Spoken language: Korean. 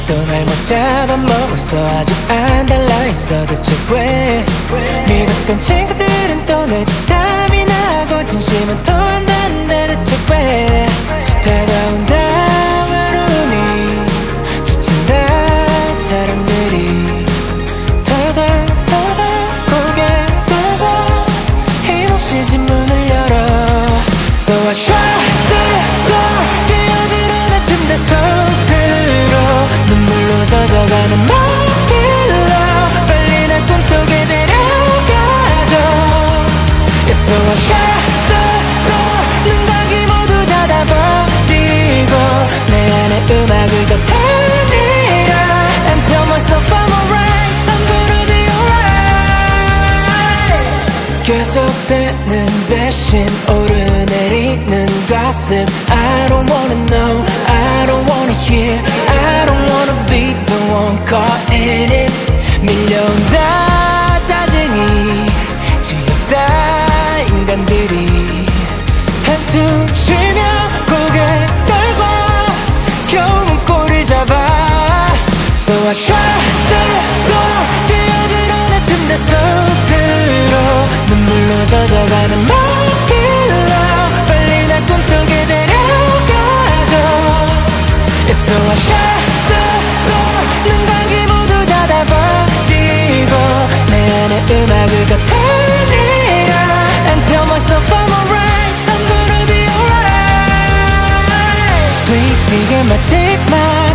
또 날 못 잡아먹었어. 아주 안 달라있어. 대체 왜 믿었던 친구들은 또 내 탓이 나고 진심은 통한다는데 대체 왜 다가온 다가름이 지친다 사람들이 더덜 고개 들고 힘없이 집 문을 열어. So I try to 뛰어들어 내 침대 속으로 눈물로 젖어가는 my pillow 빨리 날 꿈속에 데려가줘. Yeah, so I try to 눈 감기 모두 닫아버리고 내 안에 음악을 더 틀리라 and tell myself I'm alright, I'm gonna be alright. 계속되는 배신 오르내리는 가슴 I don't wanna know, I don't wanna hear, I don't wanna be the one caught in it. 밀려온다 짜증이 지겹다 인간들이 한숨 쉬며 고개 떨고 겨우 문고리 잡아. So I try to 뛰어들어 내 침대 속으로 눈물로 젖어가는 my pillow 빨리 날 꿈속에 데려가줘. Yeah, so I try to 눈 감기 모두 닫아버리고 내 안에 음악을 더 틀리라 and tell myself I'm alright, I'm gonna be alright. Please 이게 마지막